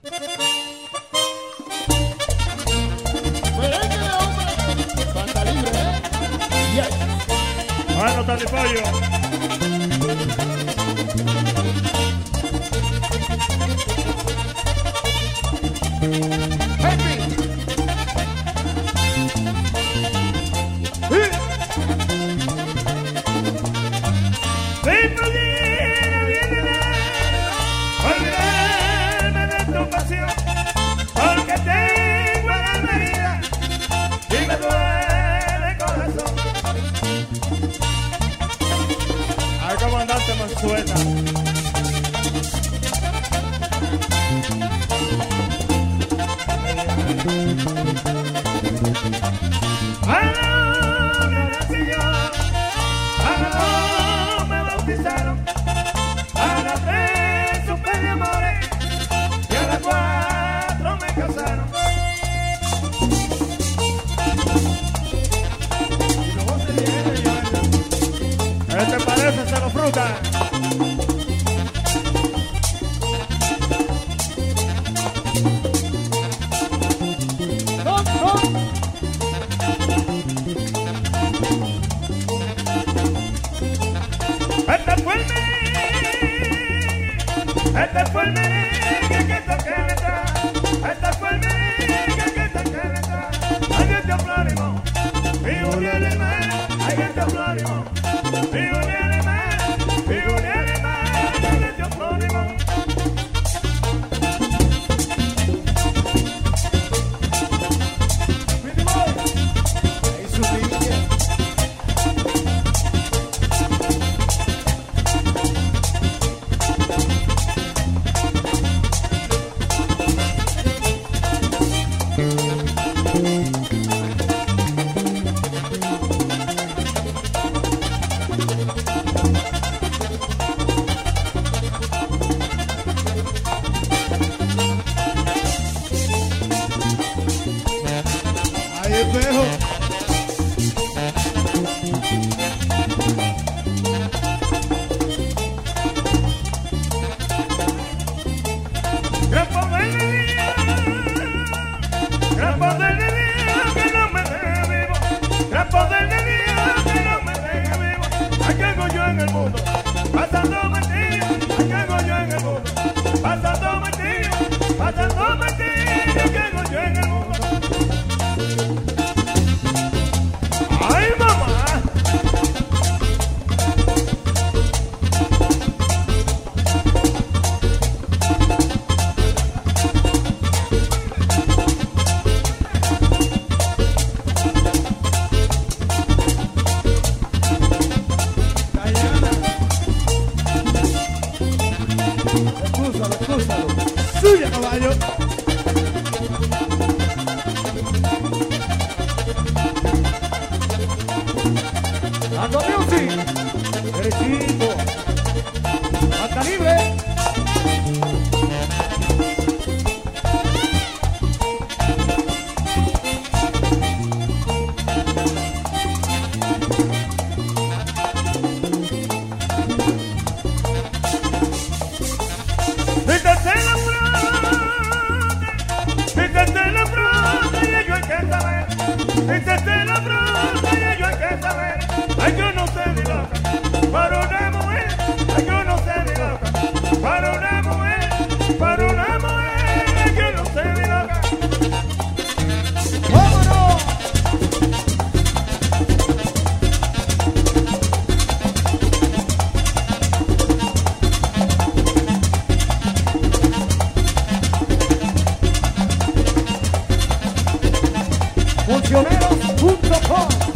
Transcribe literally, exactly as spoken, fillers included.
Merengue de hombre, banda libre, ¿eh? Yes. Ah, no está de pollo. Happy. Si pudiera olvidarme de tu pasión, porque tengo el alma herida y me duele el corazón. Al comandante Manzueta. A la hora del Señor, a la hora me bautizaron, a las tres supe de amores y a las cuatro me casaron. Y luego se viene ya. ¿Qué te parece, Cero Fruta? No, no. Este fue el merengue, este fue el merengue que toqué detrás, este fue el merengue que toqué detrás. Ay, este Florimo, mi Uriel hermano, ay, este Florimo, mi Uriel hermano, mi Uriel hermano, ay, este Florimo. Ahí subí. Ahí espejo. Gran poder de Dios, gran poder de Dios que no me deje vivo, gran poder de Dios que no me deje vivo. Aquí hago yo en el mundo, pasando martillo, aquí hago yo en el mundo, pasando martillo, pasando martillo, aquí hago yo en el mundo. ¡Ay, mamá! Excúsalo, excúsalo. ¡Suya, caballo! Ando Music. Derechito. Banda libre. Fíjate la fruta, fíjate la fruta y ello hay que saber. Fíjate la fruta y ello hay que saber. Ay, yo no sé ni loca, para una mujer. Ay, yo no sé ni loca, para una mujer, para una mujer. Ay, yo no sé ni loca. ¡Vámonos! Funcioneros punto com